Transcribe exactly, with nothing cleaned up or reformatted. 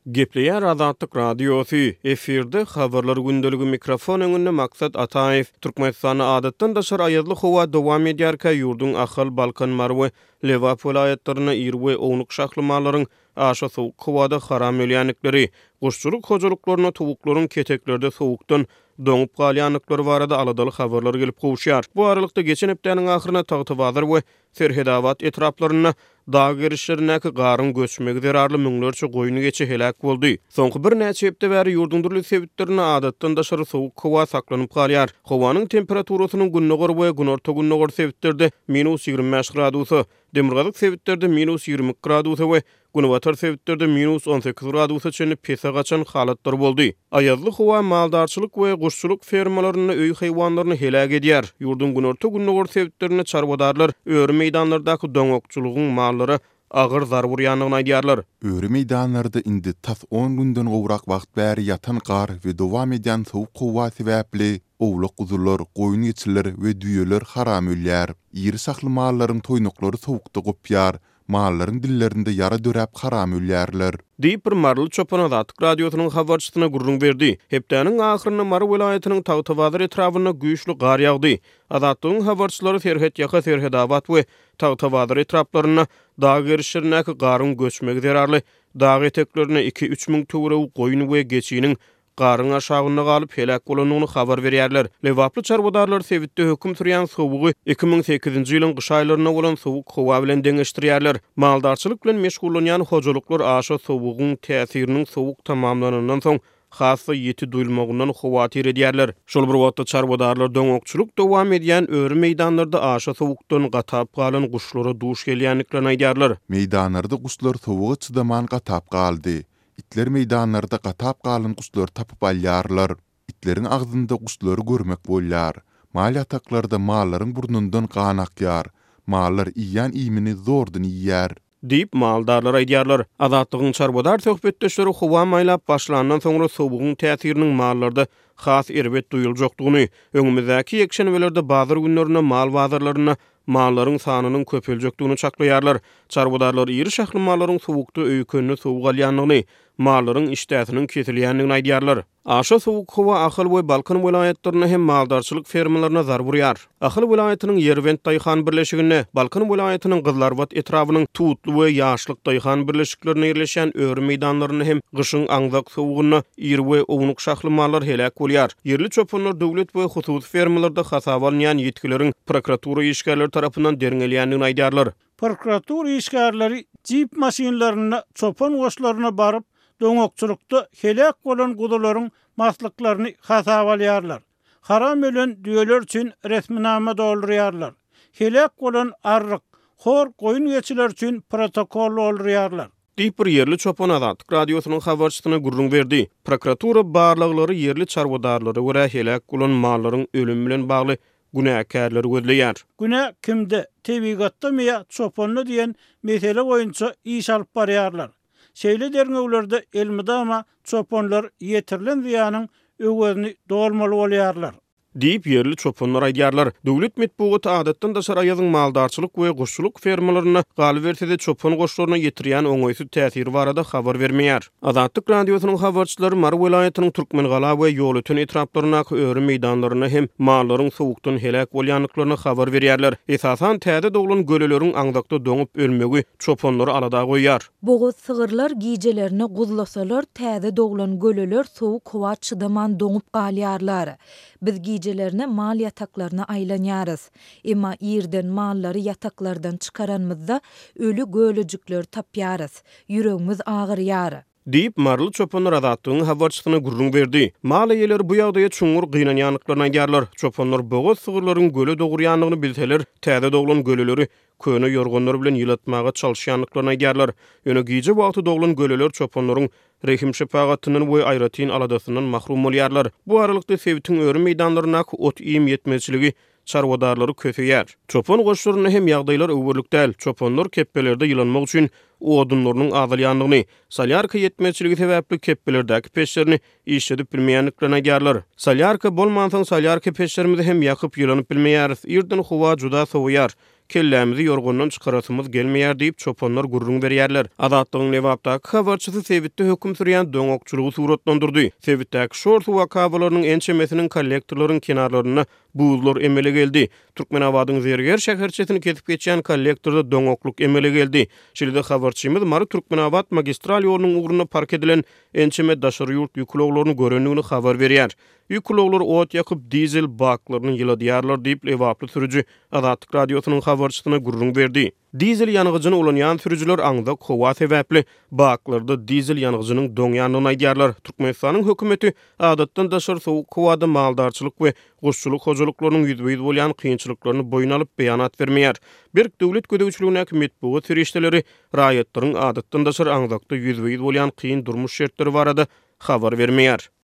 Gepleýär Azatlyk radiosu efirde habarlar gündöligi mikrofon öňünde maksat Ataev Türkmenistany adatdan daşar aýadly howa dowam edýärkä ýurdun ahal Balkan marwy Lewap vilayatlaryna ýerwe ownuk şahlymalaryň aşa sowuk howada haram ölýänlikleri, guşçuluk hojalyklaryna tovuklaryň keteklerde sowukdan doňup galýanlyklary barada aladaly habarlar gelip gowşýar. Bu aralykda geçen hepdeniň ahyryna Tagtybazar we Serhedawat etraplaryna dağ gerişlerindeki garın göçmegi zerarlı müňlerçe goýuny geçe helak boldy. Soňky bir näçe hepde bäri ýurdun durly sebitlerine adatdan daşary sowuk howa saklanyp galýar. Howanyň temperaturasynyň günnägor we günorta günnägor sebitlerde minus ýigirme beş gradusy, demirgazyk sebitlerde minus ýigirme gradusy we günwatar sebitlerde minus on sekiz gradusy çenli pesa gaçan halatlar boldy. Aýadly howa maldarçylyk we guşçuluk fermalaryny öý haýwanlaryny helak edýär. Ýurdun günorta günnägor sebitlerine çarwadarlar öýri meýdanlardaky doňokçulugyň mallary agyr zar burýanlygyny aýdýarlar. Öýri meýdanlarda indi tas on günden gowrak wagt bäri ýatan gar we dowam edýän sowuk howa sebäpli owluk guzurlar, goýun ýeçiler we düýeler haram ölýär. Ýeri sakly mallaryň toýnuklary sowukda gopýar. Mallaryň dillerinde yara döräp haram ölýärler. Diýip bir marly çopan Azatlyk radiosynyň habarçysyna gurrun berdi. Hepdeniň ahyryny Mary vilayatynyň Tagtybazar etrafyna güýçli gar ýagdy. Azatlygyň habarçylary Serhet ýaka Serhedawat we Tagtybazar etraplaryna dağ gerişlerindäki garyn göçmegi zerarly dağ eteklerine iki üç miň töwre goýun we geçiniň garyn aşagyna galyp helak bolanyny habar berýärler. Lewaply çarwadarlar sebitde höküm sürýän sowugy iki miň sekizinji ýylyň gyş aýlaryna bolan sowuk howa bilen deňeşdirýärler. Maldarçylyk bilen meşgullanýan hojalyklar aşa sowugyň täsiriniň sowuk tamamlanandan soň hasy ýeti duýulmagyndan howatyr edýärler. Şol bir wagtda çarwadarlar doňokçuluk dowam edýän öýri meýdanlarda aşa sowukdan gatap galan guşlara duş gelýänliklerini aýdýarlar. Meýdanlarda guşlar sowugy çydaman gatap galdy. İtler meýdanlarda gatap galan guşlar tapyp alýarlar. İtlerin agzynda guşlary görmek bolýar. Mal ýataklarda mallaryň burnundan gan akýar. Mallar iýän iýmini zordan iýýär. Diýip maldarlar aýdýarlar. Azatlygyň çarwadar söhbetdeşleri howa maýlap başlanandan soňra sowugyň täsiriniň mallarda has erbet duýuljakdygyny, öňümizdäki ýekşenwelerde bazar günlerine mal bazarlaryna mallaryň sanynyň köpeljekdigini çaklaýarlar. Çarwadarlar ýeri şahly mallaryň sowukda öýkünni sowuk alýanlygyny, mallaryň işdäsiniň kesilýänligini aýdýarlar. Aşa sowuk howa Ahal we Balkan vilayatlaryna hem maldarçylyk fermalaryna zar burýar. Ahal vilayatynyň Yerwent daýhan birleşigine, Balkan vilayatynyň Gyzlarbat etrafynyň Tutly we Ýaşlyk daýhan birleşiklerine ýerleşen öýri meýdanlaryny hem gyşyň aňzak sowugyna ýer we ownuk şahly mallar helak bolýar. Yerli çopanlar döwlet we hususy fermalarda hasaba alýan ýetkilerin prokuratura işgärleri tarapyndan derňelýänligini aýdýarlar. Prokuratura işgärleri jip maşinlaryna, çopan goşlaryna baryp doňokçulukda helak bolan gudularyň maslyklaryny hasaba alýarlar. Haram ölen düýeler üçin resminama doldurýarlar. Helak bolan arryk, hor goýun ýeçiler üçin protokol doldurýarlar. Diýip bir yerli çopan Azatlyk radiosynyň habarçysyna gurrun berdi. Prokuratura barlyklary yerli çarwadarlary görä helak bolan mallaryň ölümi bilen bagly günäkärleri gözleýär. Günä kimde? Tebigatda mı çopanly diýen mesele boýunça iş alyp barýarlar. Şeýle derňeglerde elmidama çopanlar ýetirilen ziýanyň öwezini dolmaly bolýarlar. Diýip yerli çopanlar aýdýarlar. Döwlet medeniýeti adatdan daşar aýadyň maldarçylyk we guşçuluk fermalaryna galy bersede çopan goşlaryna ýetirýän oňoýsuz täsiri barada habar bermeýär. Azatlyk radiosynyň habarçylary Mary vilayatynyň Türkmengala we ýolutyn etraplaryna öýri meýdanlaryna hem mallaryň sowukdan helak bolýanlyklaryna habar berýärler. Esasan täze doglan göleleriň aňdakda doňup ölmegi çopanlary alada goýýar. Boğaz sığırlar gijelerini guzlasalar täze doglan göleler sowuk howa çydaman doňup galýarlar. Biz gijelerini mal yataklarına aylanýarys. Emma ýerden mallary yataklardan çıkaranmyzda ölü gölejikler tapýarys. Ýüregimiz agyrýar. Diýip marly çopanlar Azatlygyň habarçysyna gurrun berdi. Mal eýeleri bu ýagdaýa çuňur gynanýanlyklaryna aýdýarlar. Çopanlar boğaz sığırlaryň göle dogurýanlygyny bilseler, täze doglan göleleri köne ýorgonlar bilen ýylatmaga çalyşýanlyklaryna aýdýarlar. Ýöne gije wagty doglan göleler çopanlaryň rehim şepagatyndan we aýratyn aladasyndan mahrum bolýarlar. Bu aralykda sebitiň öýri meýdanlaryna ot iýim ýetmezçiligi çarwadarlary köpeýär. Çopan goşlaryny hem ýagdaýlar öwürlük däl. Çopanlar keppelerde ýylanmak üçin odunlarynyň azalýanlygyny, salyarka ýetmezçiligi sebäpli keppelerdäki peşlerini işledip bilmeýänliklerini aýdýarlar. Salyarka bolmansaň salyarka peşlerimizi hem ýakyp ýylanyp bilmeýäris. Ýerden howa juda sowyar. kellämizi yorgundan çıkarasymyz gelmeýär diýip çopanlar gurrun berýärler. Adatlygyň Lewapdaky habarçysy Sebitde höküm sürýän doňokçulugy suratlandyrdy. Sebitdäki şor suwa kablarynyň ençemesiniň kollektorlaryň kenarlaryna buzlar emele geldi. Türkmenabadyň Zerger şäherçesini kesip geçýän kollektorda doňokluk emele geldi. Şeýle habarçymyz Mary Türkmenabad magistral ýolunyň ugruna park edilen ençeme daşary ýurt ýükloglaryny görendigini habar berýär. Ýükloglar ot ýakyp dizel baklaryny ýyladyarlar diýip Lewaply sürüji Azatlyk radiosynyň habarçysyna gurrun berdi. Dizel ýanygyjyny ulanýan sürüjiler aňda kowa sebäpli baklarda dizel ýanygyjynyň doňýanyny aýdýarlar. Türkmenistanyň hökümeti adatdan daşary sowuk kowada maldarçylyk we guşçuluk hojalyklarynyň ýüzbeýiz bolýan kynçylyklaryny boyun alyp beýanat bermeýär. Bir döwlet gödäwçiligine mitbuat ferişdeleri raýatlaryň adatdan daşary aňdakda ýüzbeýiz bolýan kyn durmuş şertleri barada habar bermeýär.